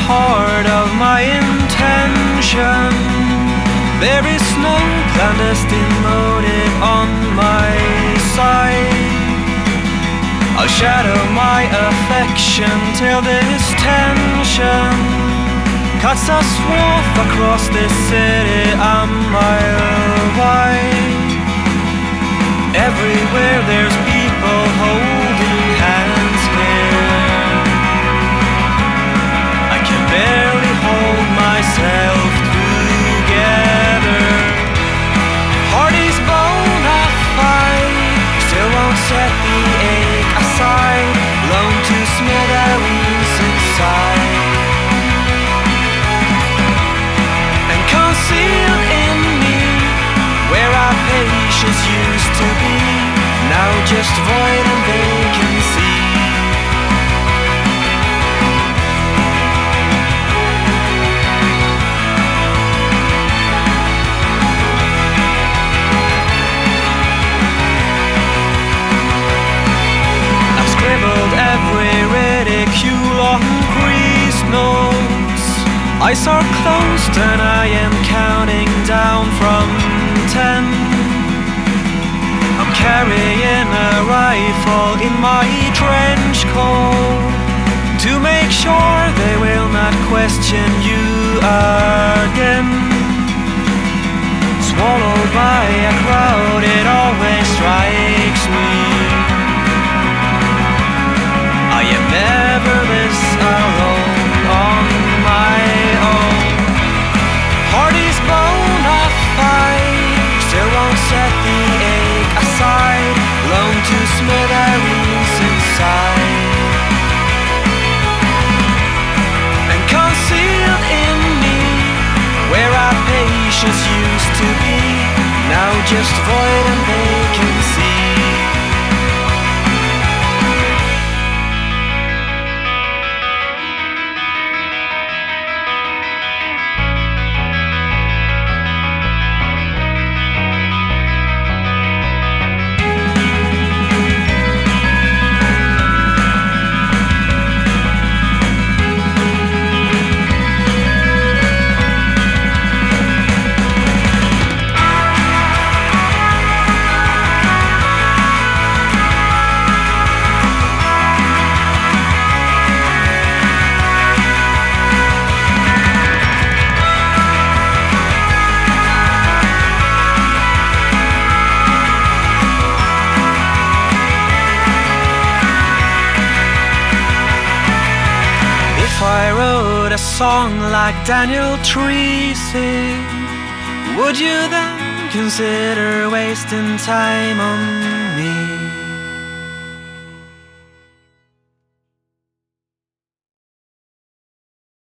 heart of my intention. There is no clandestine motive on my side. I'll shadow my affection till this tension cuts a swath across this city a mile wide. Everywhere there's people holding hands here. I can barely hold myself together. Heart is bona fide, still won't set the ache aside. Blown to smithereens inside. And concealed in me, where our patience used to be, now just void and vacancy. I've scribbled every ridicule on creased notes. Eyes are closed and I am counting down from 10. I'm carrying a rifle in my trench coat to make sure they will not question you again. Swallowed by a crowd, it always strikes me I am never this alone on my own. Heart is bona fide, still won't set the ache aside. Blown to smithereens inside. And concealed in me, where our patience used to be, now just void and vacancy. If I wrote a song like Daniel Treacy, would you then consider wasting time on me?